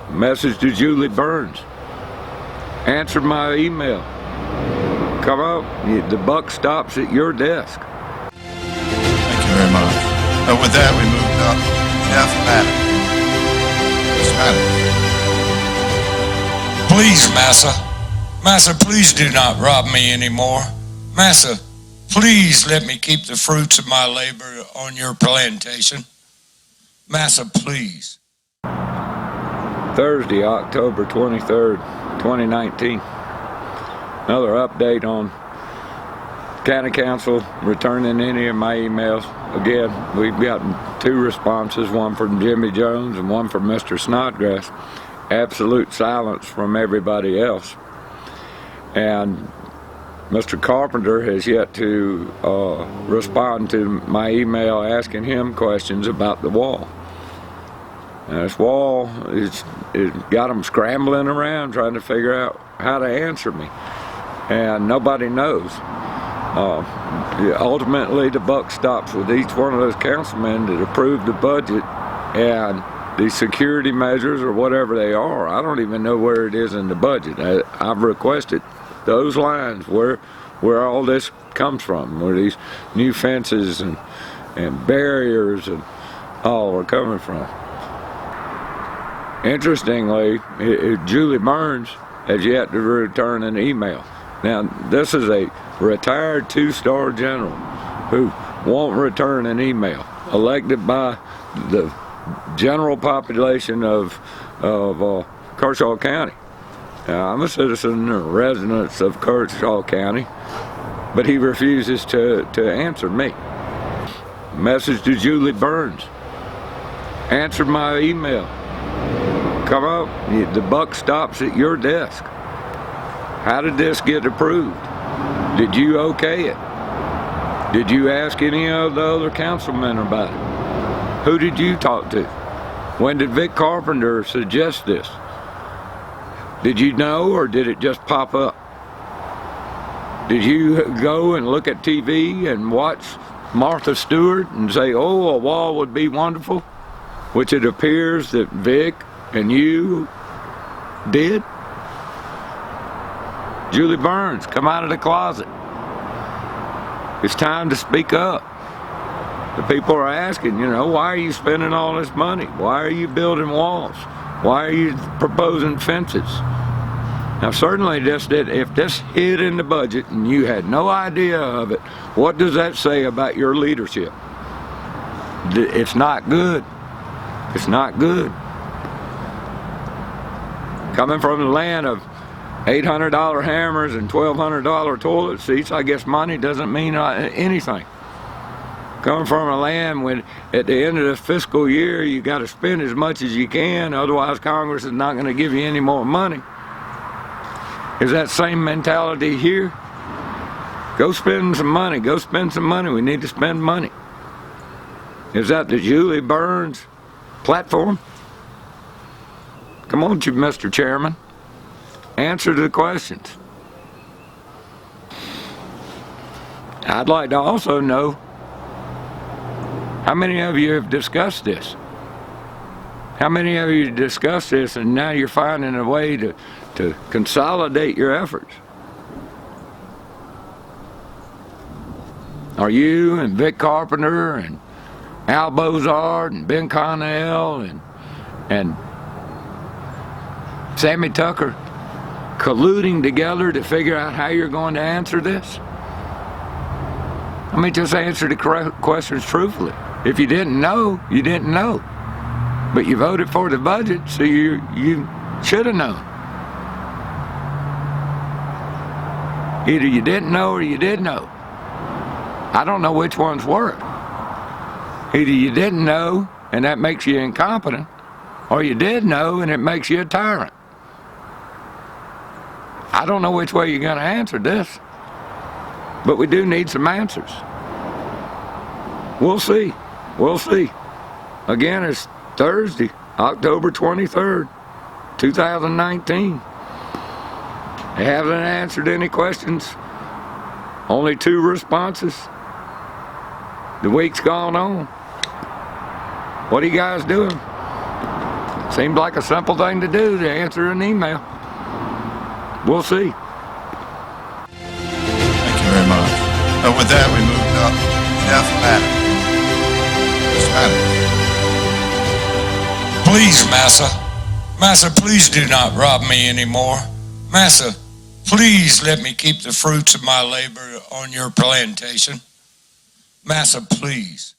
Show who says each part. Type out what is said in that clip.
Speaker 1: Message to Julie Burns. Answer my email. Come up. The buck stops at your desk.
Speaker 2: Thank you very much. With that, we moved up. Enough matter.
Speaker 3: Please, Massa. Massa, please do not rob me anymore. Massa, please let me keep the fruits of my labor on your plantation. Massa, please.
Speaker 1: Thursday, October 23rd, 2019. Another update on County Council returning any of my emails. Again, we've gotten 2 responses, one from Jimmy Jones and one from Mr. Snodgrass. Absolute silence from everybody else. And Mr. Carpenter has yet to respond to my email asking him questions about the wall. And this wall, it got them scrambling around trying to figure out how to answer me. And nobody knows. Ultimately, the buck stops with each one of those councilmen that approved the budget and the security measures or whatever they are. I don't even know where it is in the budget. I've requested those lines where all this comes from, where these new fences and barriers and all are coming from. Interestingly, Julie Burns has yet to return an email. Now, this is a retired 2-star general who won't return an email, elected by the general population of Kershaw County. Now, I'm a citizen or resident of Kershaw County, but he refuses to answer me. Message to Julie Burns. Answer my email. Come up. The buck stops at your desk. How did this get approved? Did you okay it? Did you ask any of the other councilmen about it? Who did you talk to? When did Vic Carpenter suggest this? Did you know, or did it just pop up? Did you go and look at TV and watch Martha Stewart and say, oh, a wall would be wonderful, which it appears that Vic and you did? Julie Burns, come out of the closet. It's time to speak up. The people are asking, why are you spending all this money? Why are you building walls? Why are you proposing fences? Now, certainly, if this hit in the budget and you had no idea of it, what does that say about your leadership? It's not good. It's not good. Coming from the land of $800 hammers and $1,200 toilet seats, I guess money doesn't mean anything. Coming from a land when at the end of the fiscal year you got to spend as much as you can, otherwise Congress is not going to give you any more money. Is that same mentality here? Go spend some money. Go spend some money. We need to spend money. Is that the Julie Burns platform? Come on, Mr. Chairman. Answer the questions. I'd like to also know how many of you have discussed this? How many of you discussed this and now you're finding a way to consolidate your efforts? Are you and Vic Carpenter and Al Bozard and Ben Connell and Sammy Tucker colluding together to figure out how you're going to answer this? I mean, just answer the questions truthfully. If you didn't know, you didn't know. But you voted for the budget, so you should have known. Either you didn't know or you did know. I don't know which one's worse. Either you didn't know, and that makes you incompetent, or you did know, and it makes you a tyrant. I don't know which way you're going to answer this, but we do need some answers. We'll see. We'll see. Again, it's Thursday, October 23rd, 2019. They haven't answered any questions. Only 2 responses. The week's gone on. What are you guys doing? Seems like a simple thing to do, to answer an email. We'll see.
Speaker 2: Thank you very much. With that, we moved up. Jeff Maddox.
Speaker 3: Please, Massa. Massa, please do not rob me anymore. Massa, please let me keep the fruits of my labor on your plantation. Massa, please.